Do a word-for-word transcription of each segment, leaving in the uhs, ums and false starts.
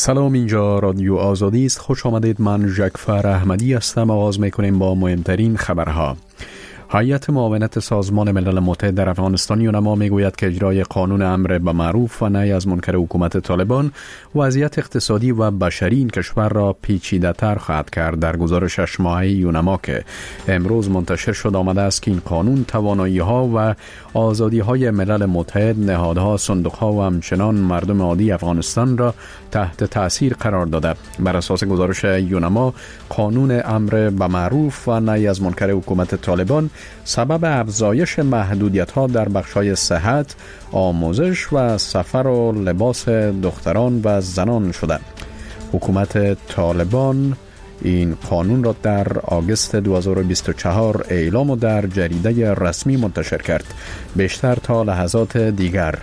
سلام، اینجا رادیو آزادی است. خوش آمدید. من ژکفر احمدی هستم. آغاز میکنیم با مهمترین خبرها. هیئت معاونت سازمان ملل متحد در افغانستان یونما میگوید که اجرای قانون امر به معروف و نهی از منکر حکومت طالبان وضعیت اقتصادی و بشری این کشور را پیچیده تر خواهد کرد. در گزارش شش ماهه یونما که امروز منتشر شد آمده است که این قانون توانایی ها و آزادی های ملل متحد، نهادها، صندوق ها و همچنان مردم عادی افغانستان را تحت تاثیر قرار داده. بر اساس گزارش یونما، قانون امر به معروف و نهی از منکر حکومت طالبان سبب افزایش محدودیت‌ها در بخش‌های صحت، آموزش و سفر و لباس دختران و زنان شده. حکومت طالبان این قانون را در آگوست دو هزار و بیست و چهار اعلام و در جریده رسمی منتشر کرد. بیشتر تا لحظات دیگر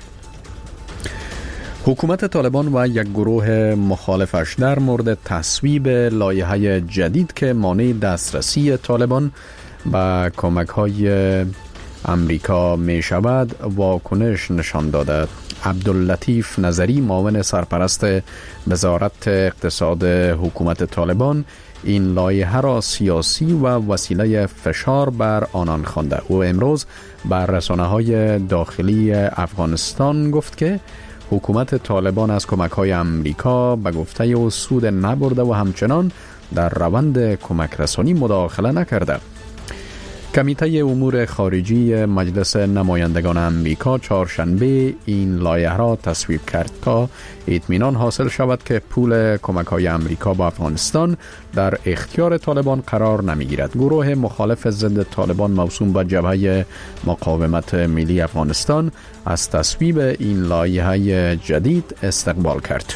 حکومت طالبان و یک گروه مخالفش در مورد تصویب لایحه جدید که مانع دسترسی طالبان با کمک های امریکا می شود واکنش نشان داده. عبداللطیف نظری، معاون سرپرست وزارت اقتصاد حکومت طالبان، این لایحه را سیاسی و وسیله فشار بر آنان خوانده. او امروز بر رسانه‌های داخلی افغانستان گفت که حکومت طالبان از کمک های امریکا به گفته او سود نبرده و همچنان در روند کمک رسانی مداخله نکرده. کمیته امور خارجی مجلس نمایندگان امریکا چهارشنبه این لایحه را تصویب کرد تا اطمینان حاصل شود که پول کمک های امریکا با افغانستان در اختیار طالبان قرار نمی گیرد. گروه مخالف ضد طالبان موسوم به جبهه مقاومت ملی افغانستان از تصویب این لایحه جدید استقبال کرد.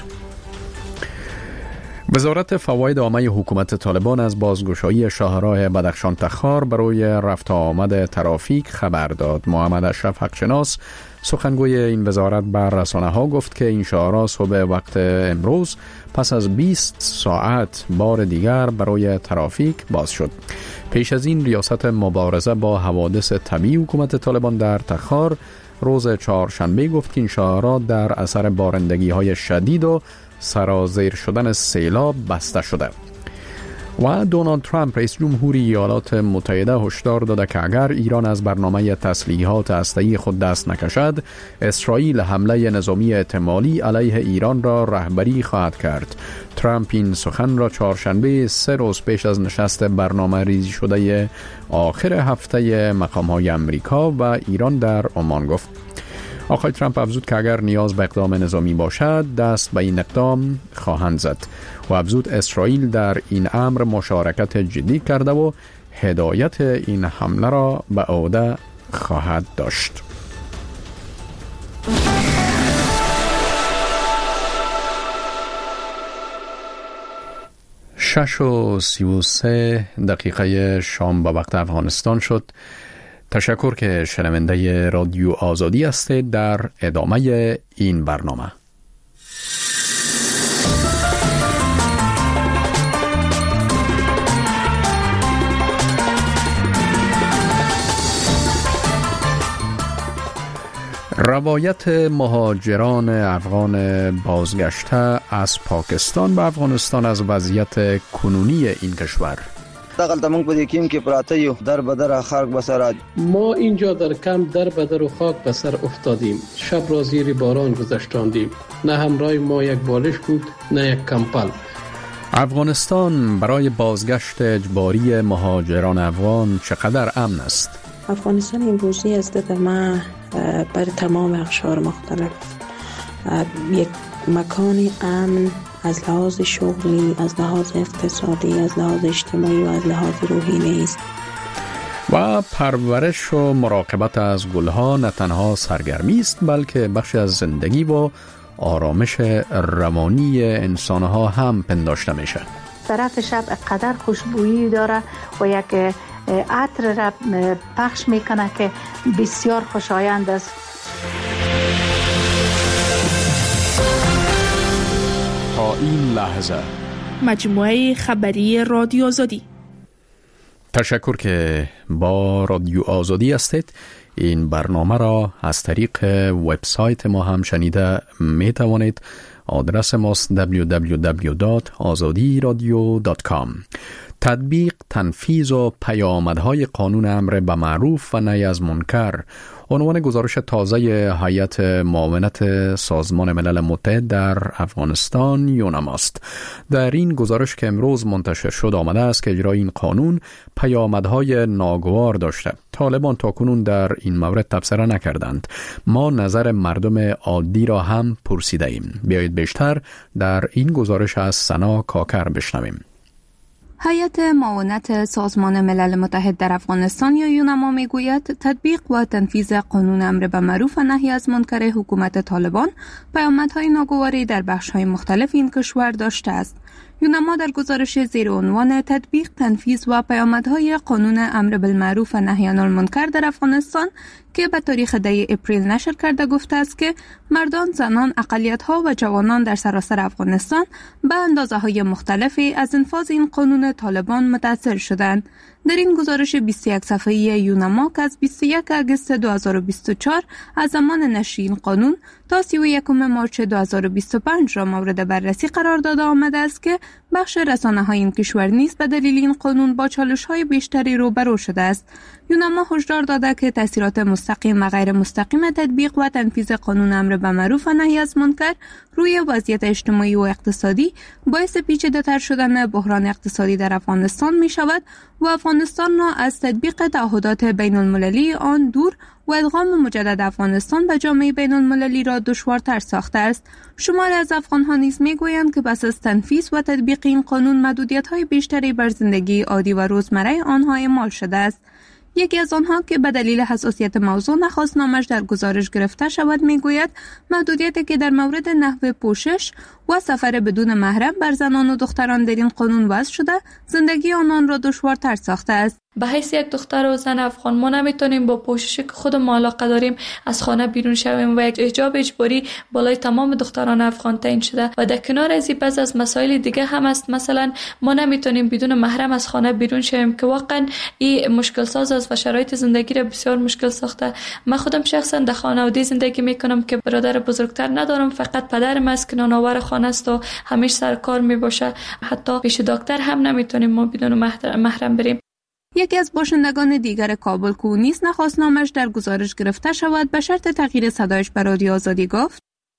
وزارت فواید عامه حکومت طالبان از بازگشایی شاهراه بدخشان تخار برای رفت آمد ترافیک خبر داد. محمد اشرف حقشناس، سخنگوی این وزارت، بر رسانه‌ها گفت که این شاهراه صبح وقت امروز پس از بیست ساعت بار دیگر برای ترافیک باز شد. پیش از این ریاست مبارزه با حوادث طبیعی حکومت طالبان در تخار روز چهارشنبه گفت که این شاهراه در اثر بارندگی‌های شدید و سرازیر شدن سیلاب بسته شده. و دونالد ترامپ رئیس جمهوری ایالات متحده هشدار داده که اگر ایران از برنامه تسلیحات هسته‌ای خود دست نکشد، اسرائیل حمله نظامی احتمالی علیه ایران را رهبری خواهد کرد. ترامپ این سخن را چهارشنبه سه روز پیش از نشست برنامه ریزی شده آخر هفته مقام‌های امریکا و ایران در عمان گفت. آقای ترامپ افزود که اگر نیاز به اقدام نظامی باشد دست به این اقدام خواهند زد و افزود اسرائیل در این امر مشارکت جدی کرده و هدایت این حمله را به عهده خواهد داشت. شش و سی و سه دقیقه شام به وقت افغانستان شد. تشکر که شنونده رادیو آزادی هستید. در ادامه این برنامه روایت مهاجران افغان بازگشته از پاکستان به افغانستان از وضعیت کنونی این کشور. دغل تمنګ په دې کېم کې پراته یو در بدر خلق بسر. ما اینجا در کم در بدر و خاک بسر افتادیم. شب را زیر باران گذشتاندیم. نه همراه ما یک بالش بود نه یک کمپل. افغانستان برای بازگشت اجباری مهاجران افغان چقدر امن است؟ افغانستان امروزی از دید ما بر تمام اقشار مختلف یک مکان امن از لحاظ شغلی، از لحاظ اقتصادی، از لحاظ اجتماعی و از لحاظ روحی نیست. و پرورش و مراقبت از گلها نه تنها سرگرمی است بلکه بخشی از زندگی و آرامش روانی انسانها هم پنداشته میشه. طرف شب قدر خوشبویی داره و یک عطر را پخش میکنه که بسیار خوشایند است. تا این لحظه مجموعه خبری رادیو آزادی. تشکر که با رادیو آزادی هستید. این برنامه را از طریق وبسایت ما هم شنیده می توانید آدرس ماست دبلیو دبلیو دبلیو دات آزادی رادیو دات کام. تطبیق، تنفیذ و پیامدهای قانون امر به معروف و نهی از منکر عنوان گزارش تازه هیئت معاونت سازمان ملل متحد در افغانستان یونما است. در این گزارش که امروز منتشر شد آمده است که اجرای این قانون پیامدهای ناگوار داشته. طالبان تاکنون در این مورد تبصره نکردند. ما نظر مردم عادی را هم پرسیده ایم. بیایید بیشتر در این گزارش از سنا کاکر بشنویم. هیئت معاونت سازمان ملل متحد در افغانستان یا یونما میگوید تطبیق و تنفیذ قانون امر به معروف و نهی از منکر حکومت طالبان پیامدهای ناگواری در بخش‌های مختلف این کشور داشته است. یونما در گزارش زیر عنوان تطبیق، تنفیذ و پیامدهای قانون امر بالمعروف و نهی عن المنکر در افغانستان که به تاریخ ده اپریل نشر کرده گفته است که مردان، زنان، اقلیت‌ها و جوانان در سراسر افغانستان به اندازه‌های مختلفی از انفاذ این قانون طالبان متاثر شدند. در این گزارش بیست و یک صفحه‌ای یونما که از بیست و یک آگوست دو هزار و بیست و چهار از زمان نشر این قانون تا سی و یکم مارچ دو هزار و بیست و پنج را مورد بررسی قرار داده آمده است که بخش رسانه‌های این کشور نیز به دلیل این قانون با چالش‌های بیشتری روبرو شده است. یونما هشدار داده که تأثیرات مستقیم و غیر مستقیم تطبیق و تنفیذ قانون امر به معروف و نهی از منکر روی وضعیت اجتماعی و اقتصادی باعث پیچیده‌تر شدن بحران اقتصادی در افغانستان می شود و افغانستان را از تطبیق تعهدات بین المللی آن دور و ادغام مجدد افغانستان به جامعه بین المللی را دشوارتر ساخته است. شماری از افغان‌ها نیز می‌گویند که پس از تنفیذ و تطبیق این قانون محدودیت‌های بیشتری بر زندگی عادی و روزمره آنها اعمال شده است. یکی از آنها که به دلیل حساسیت موضوع نخواست نامش در گزارش گرفته شود میگوید محدودیتی که در مورد نحوه پوشش و سفر بدون محرم بر زنان و دختران در این قانون وضع شده زندگی آنان را دشوارتر ساخته است. به حیث یک دختر و زن افغان ما نمیتونیم با پوششی که خودمون علاقه داریم از خانه بیرون شویم و یک حجاب اجباری بالای تمام دختران افغان تعیین شده و در کنار از این بعض از مسائل دیگه هم است. مثلا ما نمیتونیم بدون محرم از خانه بیرون شویم که واقعا این مشکل ساز است و شرایط زندگی را بسیار مشکل ساخته. من خودم شخصا در خانواده زندگی میکنم که برادر بزرگتر ندارم، فقط پدرم است که نانآور خانه است و همیشه سر کار میباشه. حتی پیش دکتر هم نمیتونیم ما بدون محرم بریم. یکی از باشندگان دیگر کابل که نیز نخواست نامش در گزارش گرفته شود به شرط تغییر صدایش به رادیو آزادی گفت: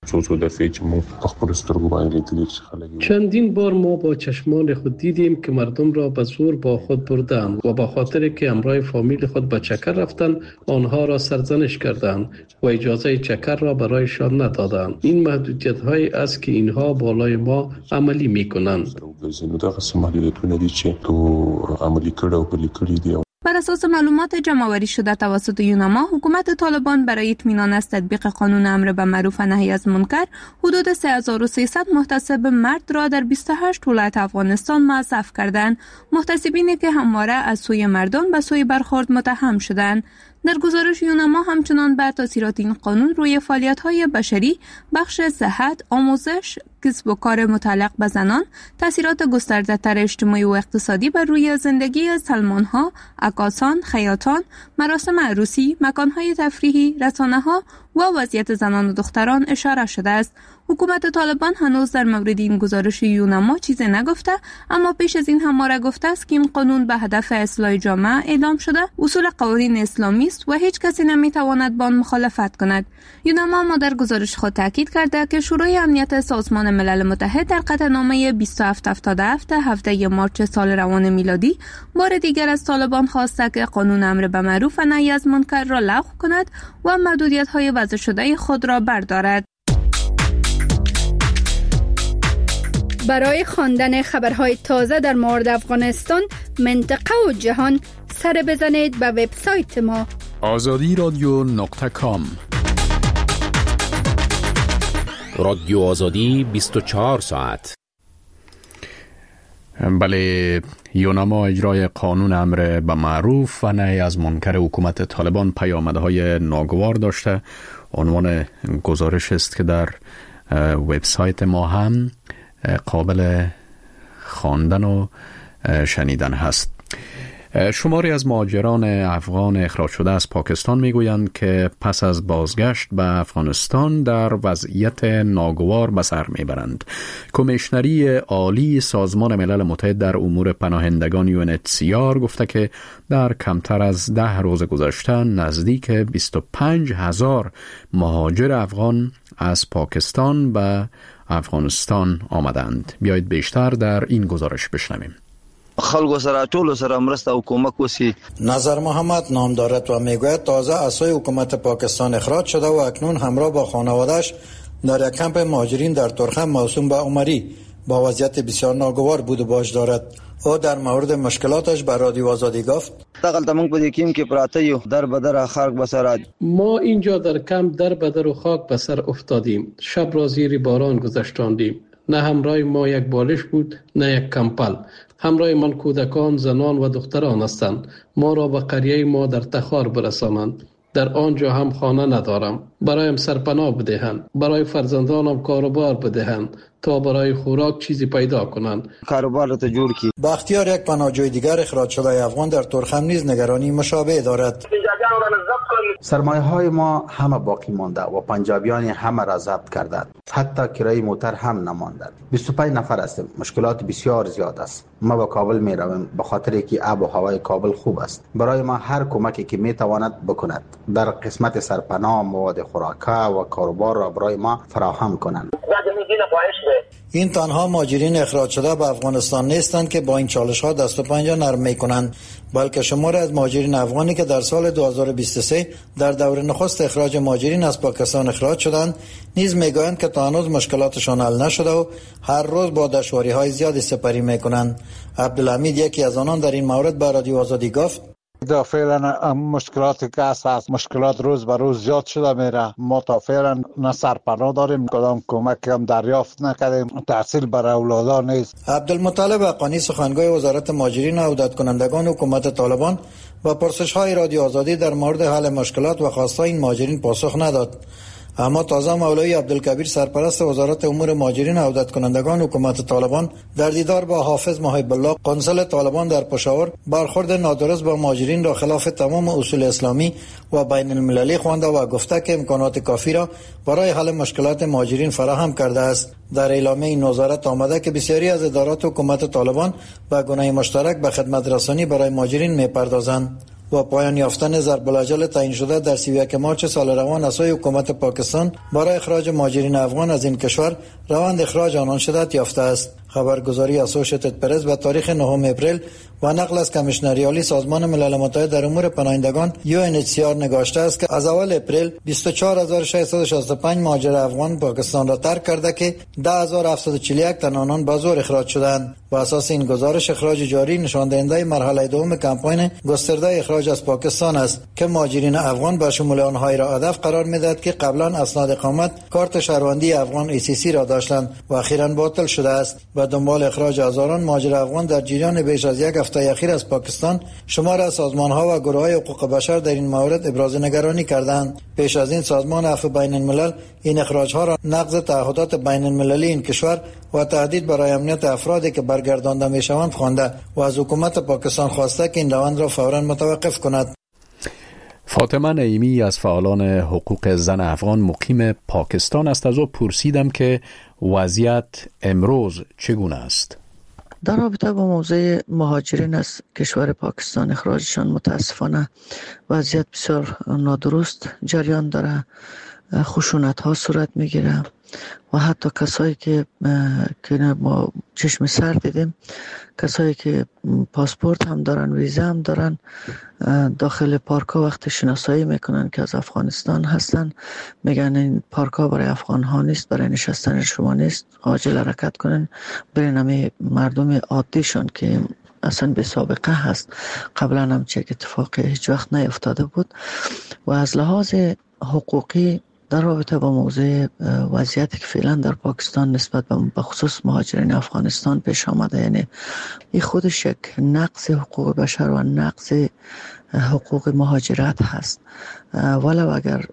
چندین بار ما با چشمان خود دیدیم که مردم را به زور با خود بردند و با خاطر که همراه فامیل خود به چکر رفتند آنها را سرزنش کردند و اجازه چکر را برایشان ندادند. این محدودیت هایی است که اینها بالای ما عملی می کنند. بر اساس معلومات جمع‌آوری شده توسط یونما، حکومت طالبان برای اطمینان از تطبیق قانون امر به معروف و نهی از منکر حدود سه هزار و سیصد محتسب مرد را در بیست و هشت ولایت افغانستان موظف کردند. محتسبینی که همواره از سوی مردم به سوی برخورد متهم شدند. در گزارش یونما همچنان بر تاثیرات این قانون روی فعالیت‌های بشری، بخش صحت، آموزش، کسب و کار متعلق به زنان، تاثیرات گسترده‌تر اجتماعی و اقتصادی بر روی زندگی سلمان‌ها، عکاسان، خیاطان، مراسم عروسی، مکان‌های تفریحی، رسانه‌ها و وضعیت زنان و دختران اشاره شده است. حکومت طالبان هنوز در مورد این گزارش یونما چیزی نگفته، اما پیش از این همواره گفته است که این قانون به هدف اصلاح جامعه اعلام شده، اصول قوانین اسلامی است و هیچ کسی نمیتواند با آن مخالفت کند. یونما ما در گزارش خود تاکید کرده که شورای امنیت سازمان ملل متحد در قطعنامه بیست و هفت هفتاد و هفت هفده مارچ سال روان میلادی بار دیگر از طالبان خواسته که قانون امر به معروف و نهی از منکر را لغو کند و محدودیت‌های وضع شده خود را بردارد. برای خواندن خبرهای تازه در مورد افغانستان، منطقه و جهان سر بزنید به وبسایت ما آزادی رادیو نقطه کام. رادیو آزادی بیست و چهار ساعت. بله، یونما اجرای قانون امر به معروف و نهی از منکر حکومت طالبان پیامدهای ناگوار داشته. عنوان گزارش است که در وبسایت ما هم قابل خواندن و شنیدن هست. شماری از مهاجران افغان اخراج شده از پاکستان میگویند که پس از بازگشت به افغانستان در وضعیت ناگوار به سر میبرند. کمیشنری عالی سازمان ملل متحد در امور پناهندگان یو ان اچ سی آر گفته که در کمتر از ده روز گذشته نزدیک بیست و پنج هزار مهاجر افغان از پاکستان به افغانستان آمدند. بیایید بیشتر در این گزارش بشنویم. خلکو سره ټولو سره مرسته او کومک وسی. نظر محمد نام دارد و میگوید تازه از سوی حکومت پاکستان اخراج شده و اکنون همراه با خانواده‌اش در یک کمپ مهاجرین در ترخم موسوم به عمری با وضعیت بسیار ناگوار بود و باش دارد. او در مورد مشکلاتش به رادیو آزادی گفت: دغلته موږ په دې کیم کې پراته یو در بدر خاک بسر. ما اینجا در کمپ در بدر و خاک بسر افتادیم. شب را زیر باران گذشتاندیم. نه همراه ما یک بالش بود نه یک کمپل. همراه من کودکان، زنان و دختران هستند. ما را به قریه ما در تخار برسانند. در آنجا هم خانه ندارم. برایم سرپناه بدهند. برای فرزندانم کاروبار بدهند تا برای خوراک چیزی پیدا کنند. کاروبار را جور کی. بختیار یک پناهجوی دیگر اخراج شده افغان در ترخم نیز نگرانی مشابه دارد. سرمایه های ما همه باقی مانده و پنجابیان همه را ضبط کردند. حتی کرایه موتر هم نمانده. بیست و پنج نفر هستیم. مشکلات بسیار زیاد است. ما به کابل می رویم به خاطر که آب و هوای کابل خوب است. برای ما هر کمکی که می تواند بکند در قسمت سرپناه، مواد خوراکه و کاروبار را برای ما فراهم کنند. این تنها مهاجرین اخراج شده به افغانستان نیستند که با این چالش ها دست و پنجه نرم می کنند، بلکه شماری از مهاجرین افغانی که در سال دو هزار و بیست و سه در دور نخست اخراج مهاجرین از پاکستان اخراج شدند نیز میگویند که تا هنوز مشکلاتشان حل نشده و هر روز با دشواری های زیادی سپری میکنند. عبدالحمید یکی از آنان در این مورد به رادیو آزادی گفت: دا فعلا مشکلاتی که هست مشکلات روز به روز زیاد شده میره. ما تا فعلا نه سرپناه داریم، کدام کمک هم دریافت نکردیم، تحصیل برای اولادان نیست. عبدالمطلب حقانی سخنگوی وزارت مهاجرین و عودت کنندگان حکومت طالبان با پرسش های رادیو آزادی در مورد حل مشکلات و خواستهای این مهاجرین پاسخ نداد. اما تازه مولوی عبدالکبیر سرپرست وزارت امور مهاجرین و عودت کنندگان حکومت طالبان در دیدار با حافظ محب الله قنصل طالبان در پشاور برخورد نادرست با مهاجرین را خلاف تمام اصول اسلامی و بین المللی خوانده و گفته که امکانات کافی را برای حل مشکلات مهاجرین فراهم کرده است. در اعلامیه این وزارت آمده که بسیاری از ادارات حکومت طالبان به گونه مشترک به خدمت رسانی برای مهاجرین می‌پردازند. و پایان یافتن ضرب الاجل تعیین شده در سی و یک مارچ سال روان از سوی حکومت پاکستان برای اخراج مهاجرین افغان از این کشور روند اخراج آنان شدت یافته است. خبرگزاری اسوسییتد پرس به تاریخ نهم اپریل و نقل از کمیشنری عالی سازمان ملل متحد در امور پناهندگان یو ان اچ سی آر نگاشته است که از اول اپریل بیست و چهار هزار و ششصد و شصت و پنج مهاجر افغان پاکستان را ترک کرده که ده هزار و هفتصد و چهل و یک تن آنان به زور اخراج شدند. و اساس این گزارش اخراج جاری نشان دهنده مرحله دوم کمپاین گسترده اخراج از پاکستان است که مهاجرین افغان به شمول آنهایی را هدف قرار می‌دهد که قبلا اسناد اقامت کارت شهروندی افغان ای سی سی را داشتند و اخیراً باطل شده است. و دنبال اخراج هزاران مهاجر افغان در جریان بیش از یک هفته اخیر از پاکستان شمار از سازمان‌ها و گروه‌های حقوق بشر در این مورد ابراز نگرانی کردند. پیش از این سازمان عفو بین الملل این اخراج‌ها را نقض تعهدات بین المللی این کشور و تهدید برای امنیت افرادی که برگردانده میشوند خوانده و از حکومت پاکستان خواسته که این روند را فوراً متوقف کند. فاطمه نعیمی از فعالان حقوق زن افغان مقیم پاکستان است. از او پرسیدم که وضعیت امروز چگونه است. در رابطه با موضوع مهاجرین از کشور پاکستان اخراجشان متاسفانه وضعیت بسیار نادرست جریان داره. خشونت ها صورت میگیره و حتی کسایی که که ما چشم سر دیدیم، کسایی که پاسپورت هم دارن، ویزا هم دارن، داخل پارکا وقت شناسایی میکنن که از افغانستان هستن، میگن این پارکا برای افغان ها نیست، برای نشستن شما نیست، عاجل حرکت کنن. برین همه مردم عادیشون که اصلا به سابقه هست، قبلا هم چه اتفاقی هیچ وقت نیفتاده بود. و از لحاظ حقوقی در رابطه با موضوع وضعیتی که فعلا در پاکستان نسبت به خصوص مهاجرین افغانستان پیش آمده، یعنی این خودش یک نقض حقوق بشر و نقض حقوق مهاجرت هست. ولو اگر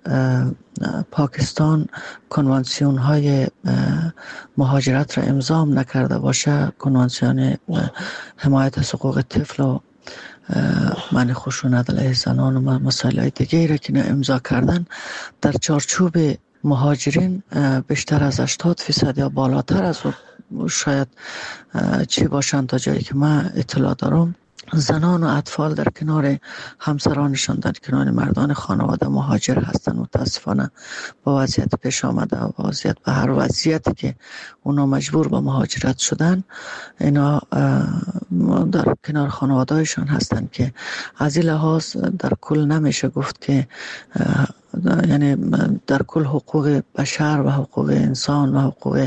پاکستان کنوانسیون های مهاجرت را امضا نکرده باشه، کنوانسیون حمایت از حقوق طفل و من خشونت علیه زنان و مسائل دیگه را که امضا کردن در چارچوب مهاجرین بیشتر از هشتاد فیصد یا بالاتر از شاید چی باشند تا جایی که من اطلاع دارم زنان و اطفال در کنار همسرانشان در کنار مردان خانواده مهاجر هستند. متاسفانه با وضعیت پیش آمده و وضعیت به هر وضعیتی که اونا مجبور به مهاجرت شدن اینا در کنار خانوادهشان هستند که از این لحاظ در کل نمیشه گفت که یعنی در کل حقوق بشر و حقوق انسان و حقوق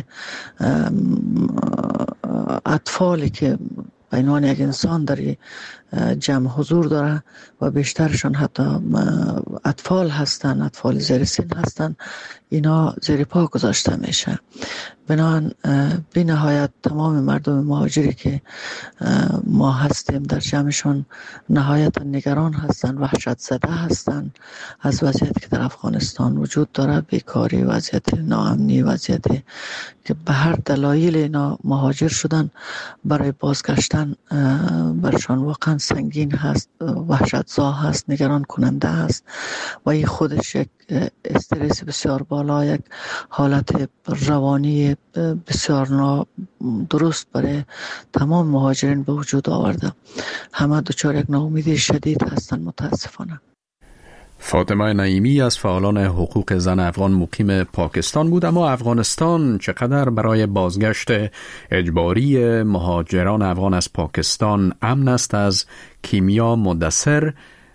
اطفالی که به عنوان یک انسان در جمع حضور داره و بیشترشان حتی اطفال هستن، اطفال زیر سن هستن، اینا زیر پا گذاشته میشه. بنابراین بی نهایت تمام مردم مهاجری که ما هستیم در جمعشون نهایت نگران هستن، وحشت زده هستن از وضعیتی که در افغانستان وجود داره، بیکاری، وضعیت ناامنی، وضعیتی که به هر دلایل اینا مهاجر شدن. برای بازگشتن برشان واقعا سنگین هست، وحشت زا هست، نگران کننده هست و این خودش یک استرس بسیار بالا، یک حالت روانی بسیار نادرست برای تمام مهاجرین به وجود آورده. همه دچار یک ناامیدی شدید هستند متاسفانه. فاطمه نعیمی از فعالان حقوق زن افغان مقیم پاکستان بود. اما افغانستان چقدر برای بازگشت اجباری مهاجران افغان از پاکستان امن است؟ از کیمیا مدثر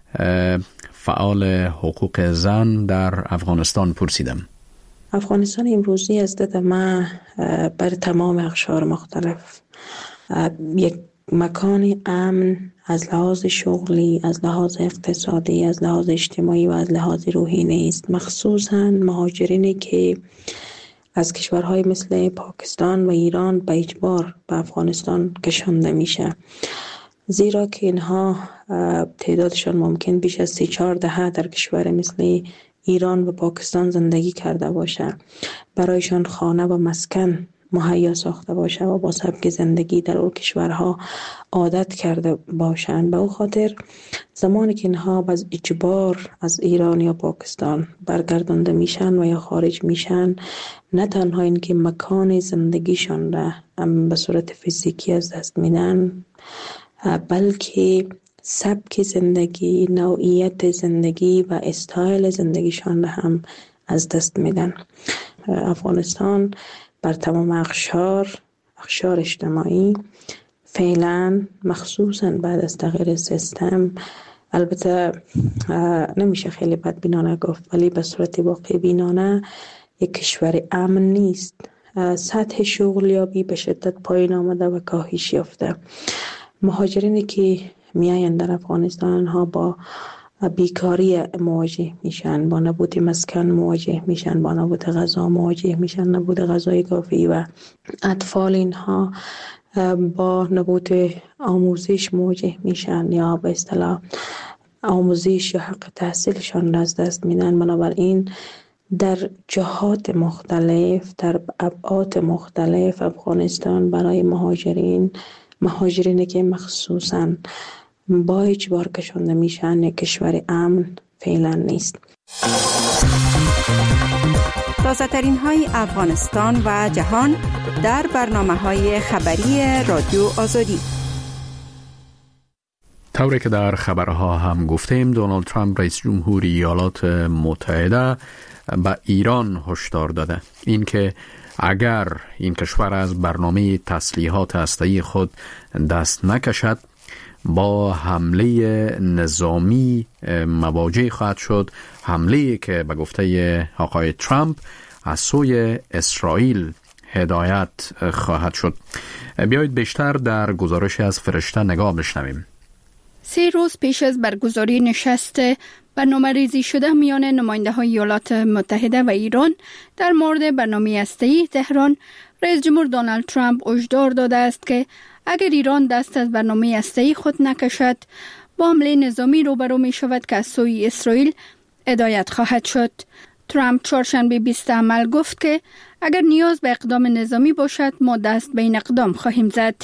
فعال حقوق زن در افغانستان پرسیدم. افغانستان امروزی از دید من بر تمام اقشار مختلف یک مکان امن از لحاظ شغلی، از لحاظ اقتصادی، از لحاظ اجتماعی و از لحاظ روحی نیست. مخصوصاً مهاجرینی که از کشورهای مثل پاکستان و ایران به اجبار به افغانستان کشانده میشه، زیرا که اینها تعدادشان ممکن بیش از سی چهار دهه در کشور مثل ایران و پاکستان زندگی کرده باشه، برایشان خانه و مسکن مهیا ساخته باشه و با سبک زندگی در اون کشورها عادت کرده باشند. به او خاطر زمانی که اینها باز اجبار از ایران یا پاکستان برگردانده میشن و یا خارج میشن، نه تنها این که مکان زندگیشان را به صورت فیزیکی از دست میدن، بلکه سبک زندگی، نوعیت زندگی و استایل زندگیشان را هم از دست میدن. افغانستان بر تمام اقشار اقشار اجتماعی فعلا، مخصوصا بعد از تغییر سیستم، البته نمیشه خیلی بدبینانه گفت ولی به صورت واقع بینانه یک کشور امن نیست. سطح شغلیابی به شدت پایین آمده و کاهش یافته. مهاجرینی که میاین در افغانستان ها با بیکاری مواجه میشن، با نبود مسکن مواجه میشن، با نبود غذا مواجه میشن، نبود غذای کافی، و اطفال اینها با نبود آموزش مواجه میشن یا به اصطلاح آموزش یا حق تحصیلشان را از دست میدن. بنابراین در جهات مختلف، در ابعاد مختلف، افغانستان برای مهاجرین مهاجرینی که مخصوصاً با اجبار کشانده میشن یک کشور امن فعلا نیست. تازه ترین های افغانستان و جهان در برنامه های خبری رادیو آزادی. طوری که در خبرها هم گفتیم، دونالد ترامپ رئیس جمهوری ایالات متحده به ایران هشدار داده این که اگر این کشور از برنامه تسلیحات هسته‌ای خود دست نکشد با حمله نظامی مواجه خواهد شد، حمله که به گفته آقای ترامپ از سوی اسرائیل هدایت خواهد شد. بیایید بیشتر در گزارش از فرشته نگاه بشنویم. سه روز پیش از برگزاری نشست برنامه‌ریزی شده میان نماینده‌های ایالات متحده و ایران در مورد برنامه هسته‌ای تهران، رئیس جمهور دونالد ترامپ هشدار داده است که اگر ایران دست از برنامه هسته‌ای خود نکشد، با حمله نظامی روبرو می شود که از سوی اسرائیل هدایت خواهد شد. ترامپ چهارشنبه بیست عمل گفت که اگر نیاز به اقدام نظامی باشد، ما دست به این اقدام خواهیم زد.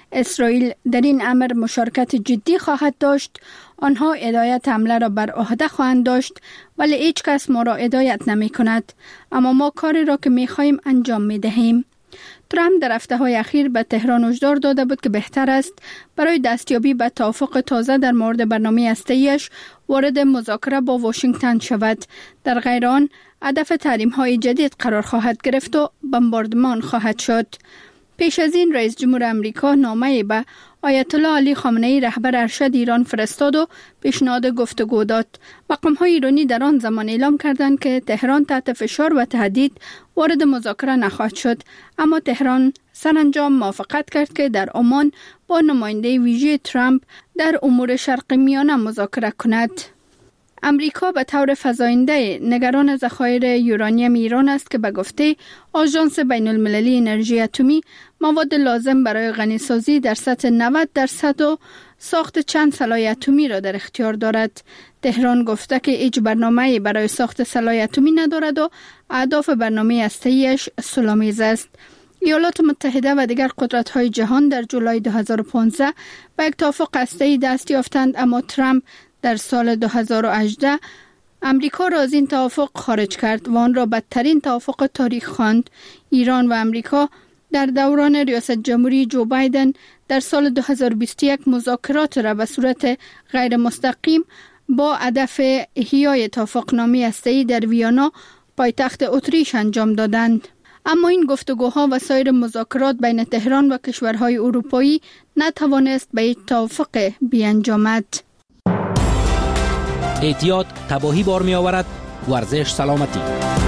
اسرائیل در این امر مشارکت جدی خواهد داشت. آنها هدایت حمله را بر عهده خواهند داشت، ولی هیچ کس ما را هدایت نمی کند. اما ما کاری را که می خواهیم انجام می دهیم. ترامپ در هفته‌های اخیر به تهران هشدار داده بود که بهتر است برای دستیابی به توافق تازه در مورد برنامه هسته‌ایش وارد مذاکره با واشنگتن شود. در غیر آن هدف تحریم‌های جدید قرار خواهد گرفت و بمباردمان خواهد شد. پیش از این رئیس جمهور امریکا نامه‌ای به آیت الله علی خامنه‌ای رهبر ارشد ایران فرستاد و پیشنهاد گفتگو داد. مقام‌های ایرانی در آن زمان اعلام کردند که تهران تحت فشار و تهدید وارد مذاکره نخواهد شد، اما تهران سرانجام موافقت کرد که در عمان با نماینده ویژه ترامپ در امور شرق میانه مذاکره کند. امریکا به طور فزاینده نگران ذخایر یورانیم ایران است که به گفته آژانس بین المللی انرژی اتمی مواد لازم برای غنیسازی در سطح نود درصد و ساخت چند سلاح اتمی را در اختیار دارد. تهران گفته که هیچ برنامه‌ای برای ساخت سلاح اتمی ندارد و اهداف برنامه هسته‌ایش صلح‌آمیز است. ایالات متحده و دیگر قدرت‌های جهان در جولای دو هزار و پانزده به یک توافق هسته‌ای دست یافتند، اما ترامپ در سال دو هزار و هجده امریکا را از این توافق خارج کرد و آن را بدترین توافق تاریخ خواند. ایران و امریکا در دوران ریاست جمهوری جو بایدن در سال دو هزار و بیست و یک مذاکرات را به صورت غیر مستقیم با هدف احیای توافقنامه هسته‌ای در ویانا پایتخت اتریش انجام دادند. اما این گفتگوها و سایر مذاکرات بین تهران و کشورهای اروپایی نتوانست به یک توافق بیانجامد. احتیاط تباهی بار می آورد. ورزش سلامتی.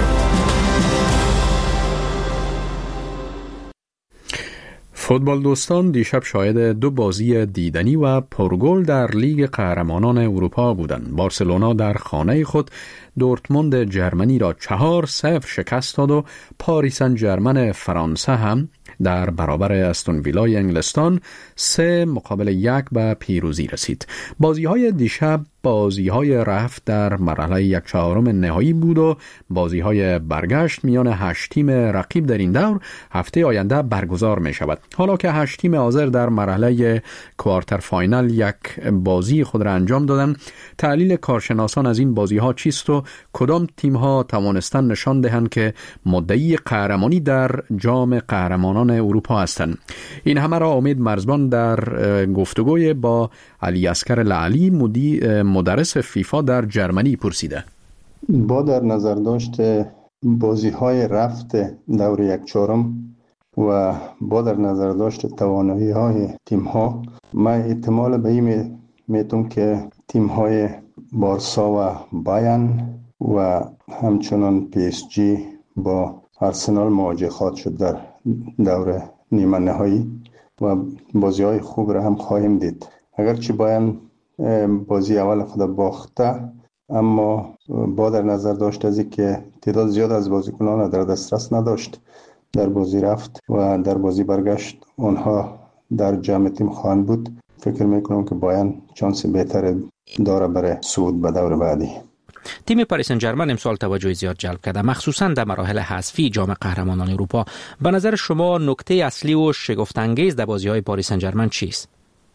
فوتبال دوستان دیشب شاهد دو بازی دیدنی و پرگل در لیگ قهرمانان اروپا بودند. بارسلونا در خانه خود دورتموند جرمنی را چهار صفر شکست داد و پاریس سن ژرمن فرانسه هم در برابر استون ویلای انگلستان سه مقابل یک به پیروزی رسید. بازی های دیشب بازی های رفت در مرحله یک چهارم نهایی بود و بازی های برگشت میان هشت تیم رقیب در این دور هفته آینده برگزار می شود. حالا که هشت تیم حاضر در مرحله کوارتر فاینال یک بازی خود را انجام دادند، تحلیل کارشناسان از این بازی ها چیست و کدام تیم ها توانستن نشان دهند که مدعی قهرمانی در جام قهرمانان اروپا هستند؟ این همه را امید مرزبان در گفتگوی با علی اصغر لعلی مدرس فیفا در جرمنی پرسیده. با در نظر داشت بازی های رفت دور یک چهارم و با در نظر داشت توانایی های تیم ها، من احتمال به این میتونم که تیم های بارسا و بایرن و همچنان پی اس جی با آرسنال مواجه خواهد شد در دور نیمه نهایی و بازی های خوب را هم خواهیم دید. اگرچه بایرن بازی اول خود باخته، اما با در نظر داشت از که تعداد زیاد از بازیکنان در دسترس نداشت در بازی رفت و در بازی برگشت آنها در جمع تیم خواهند بود، فکر میکنم که بایرن چانس بهتر داره برای صعود به دور بعدی. تیم پاریس سن ژرمن امسال توجه زیاد جلب کرده، مخصوصا در مراحل حذفی جام قهرمانان اروپا. به نظر شما نکته اصلی و شگفت انگیز در بازی‌های پاریس سن ژرمن چیست؟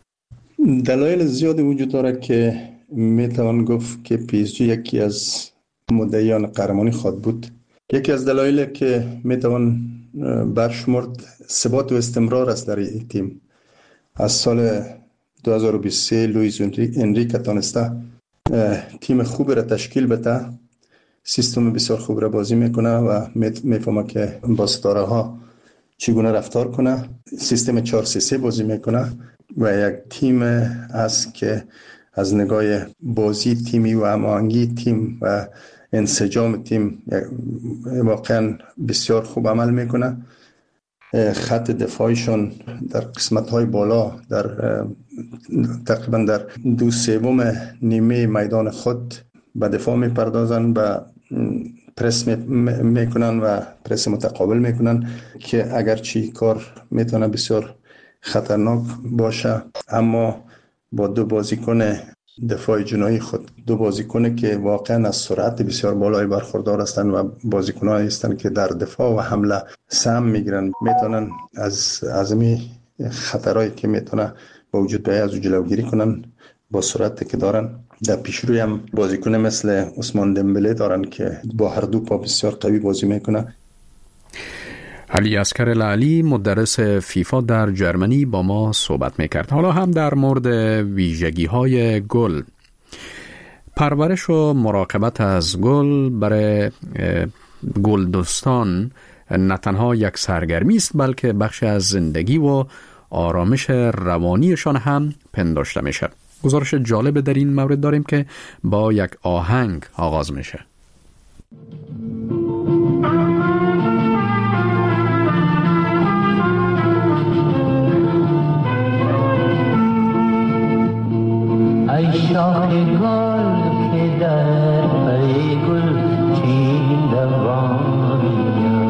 دلایل زیادی وجود داره که میتوان گفت که پی اس جی یکی از مدعیان قهرمانی خواهد بود. یکی از دلایل که میتوان برشمرد ثبات و استمرار است در این تیم. از سال دو هزار و بیست و سه لوئیس انریکه تانسته تیم خوب را تشکیل بده، سیستم بسیار خوب را بازی میکنه و میفهمه که با ستاره ها چگونه رفتار کنه، سیستم چهار سه سه بازی میکنه و یک تیم است که از نگاه بازی تیمی و هماهنگی تیم و انسجام تیم واقعا بسیار خوب عمل میکنه. خط دفاعیشان در قسمت‌های بالا در تقریبا در دو سوم نیمه میدان خود به دفاع میپردازن و پرس میکنن و پرس متقابل میکنن که اگرچه کار میتونه بسیار خطرناک باشه، اما با دو بازیکن دفاع جناحی خود، دو بازیکن که واقعا از سرعت بسیار بالای برخوردار هستند و بازیکنان هستند که در دفاع و حمله سهم میگیرن، میتونن از از می خطرهایی که میتونه با وجود بیاید از جلوگیری کنن با سرعتی که دارن. در پیشروی هم بازیکن مثل عثمان دمبله دارن که با هر دو پا بسیار قوی بازی میکنه. علی اصغر لعلی مدرس فیفا در جرمنی با ما صحبت میکرد. حالا هم در مورد ویژگی های گل. پرورش و مراقبت از گل برای گل دوستان نه تنها یک سرگرمی است بلکه بخش از زندگی و آرامش روانیشان هم پنداشته میشه. گزارش جالب در این مورد داریم که با یک آهنگ آغاز میشه. ای شاخ گل که در پی گل چین دوانیم،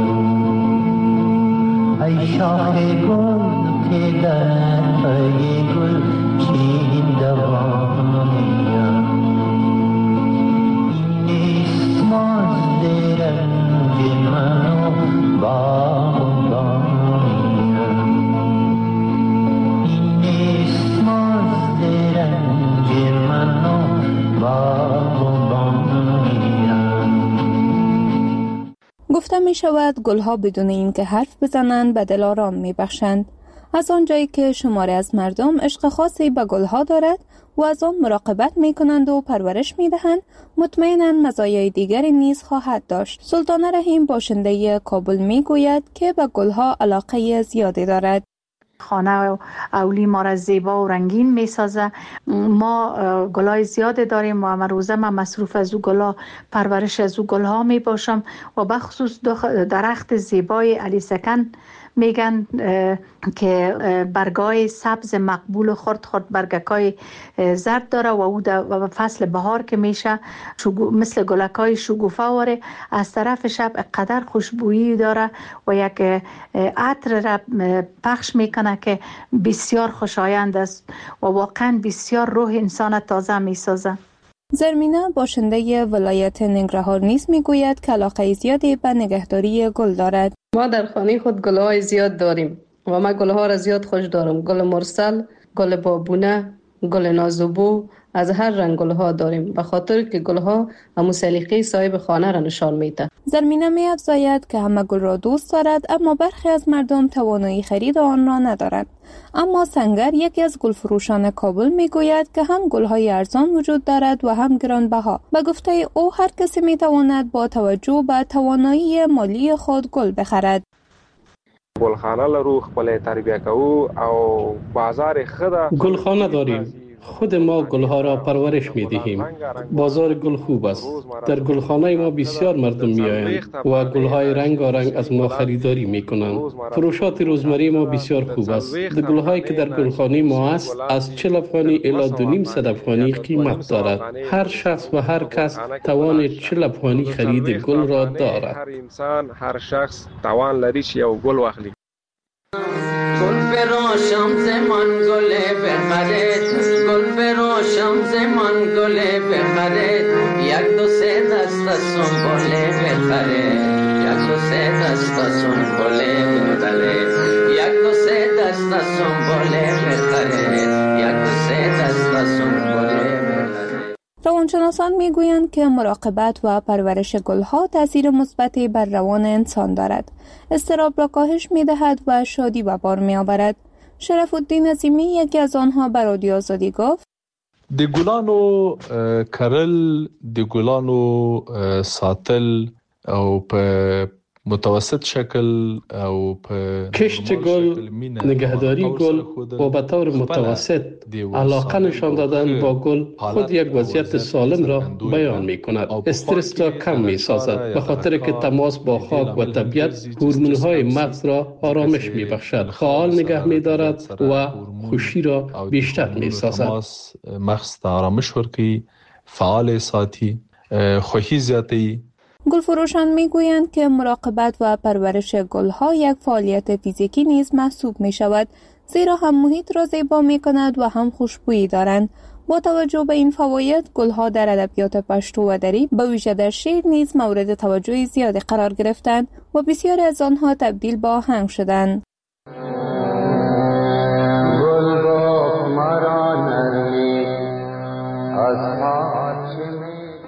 ای شاخ گل که در پی گل چین دوانیم، این نیست مزد رنج من و باغبانیم، این نیست مزد رنج من و باغبانیم. گفته می شود گلها بدون این که حرف بزنند به دل آرام می بخشند. از آنجایی که شماری از مردم عشق خاصی به گلها دارد و از آن مراقبت می کنند و پرورش می دهند، مطمئناً مزایای دیگری نیز خواهد داشت. سلطانه رحیم باشنده کابل می گوید که به گلها علاقه زیادی دارد. خانه و اولی ما را زیبا و رنگین می سازه. ما گلای زیاد داریم و من روزه من مصروف از او گلا پرورش از او گلها می باشم و بخصوص درخت زیبای علی سکن میگن که برگای سبز مقبول و خرد خرد برگکای زرد داره و او در فصل بهار که میشه مثل گلکای شگوفه واره. از طرف شب قدر خوشبویی داره و یک عطر را پخش میکنه که بسیار خوشایند است و واقعا بسیار روح انسان تازه میسازه. زرمینه باشنده ولایت ننگرهار نیز میگوید که علاقه زیادی به نگهداری گل دارد. ما در خانه خود گلهای زیاد داریم و من گلها را زیاد خوش دارم. گل مرسل، گل بابونه، گل نازوبو، از هر رنگ گلها داریم به خاطر که گلها همون سلیقه صاحب خانه را نشان میده. زرمینه می افزاید که همه گل را دوست دارد اما برخی از مردم توانایی خرید آن را ندارد. اما سنگر یکی از گلفروشان کابل می گوید که هم گلهای ارزان وجود دارد و هم گرانبها. به گفته او هر کسی می تواند با توجه به توانایی مالی خود گل بخرد. گلخانه لرو خپل تربیه کوو او بازار خدا گلخانه داریم. خود ما گلها را پرورش می دهیم. بازار گل خوب است. در گلخانه ما بسیار مردم می آیند و گلهای رنگارنگ از ما خریداری می کنند. فروشات روزمره ما بسیار خوب است. گلهایی که در گلخانه ما است از چهل افغانی الی دو نیم صد افغانی قیمت دارد. هر شخص و هر کس توان چهل افغانی خرید گل را دارد. هر انسان هر شخص توان لري چې یو گل واخلي. گل بروشم زمان گل بخرید، گل بروشم زمان گل بخرید، یک دو سه دست سنبول بخرید، یک دو سه دست سنبول بخرید، یک دو سه دست سنبول بخرید، یک دو سه دست سنبول بخرید. روانشناسان میگویند که مراقبت و پرورش گلها تاثیر مثبتی بر روان انسان دارد. اضطراب را کاهش می‌دهد و شادی به بار می‌آورد. شرف الدین عظیمی یکی از آنها به رادیو آزادی گفت: د ګلانو کرل، د ګلانو ساتل او په متوسط شکل او په کشت گل، نگهداری گل و به طور متوسط علاقه نشان دادن با گل خود یک وضعیت سالم را بیان می کند. استرس را کم می سازد به خاطر که تماس با خاک و طبیعت هورمون های مغز را آرامش می بخشد، فعال نگه می دارد و خوشی را بیشتر می سازد. مغز آرامش ورکی، فعال ساتی، خوشی زیاتی. گلفروشان میگویند که مراقبت و پرورش گلها یک فعالیت فیزیکی نیز محسوب می شود، زیرا هم محیط را زیبا می کند و هم خوشبویی دارند. با توجه به این فواید، گلها در ادبیات پشتو و دری به ویژه در شعر نیز مورد توجه زیادی قرار گرفتند و بسیاری از آنها تبدیل به آهنگ شدند.